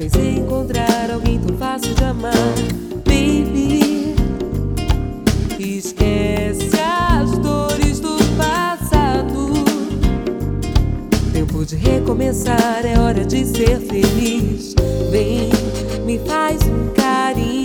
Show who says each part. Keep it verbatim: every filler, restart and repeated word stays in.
Speaker 1: pensei em encontrar alguém tão fácil de amar. Baby, esquece as dores do passado. Tempo de recomeçar, é hora de ser feliz. Vem, me faz um carinho.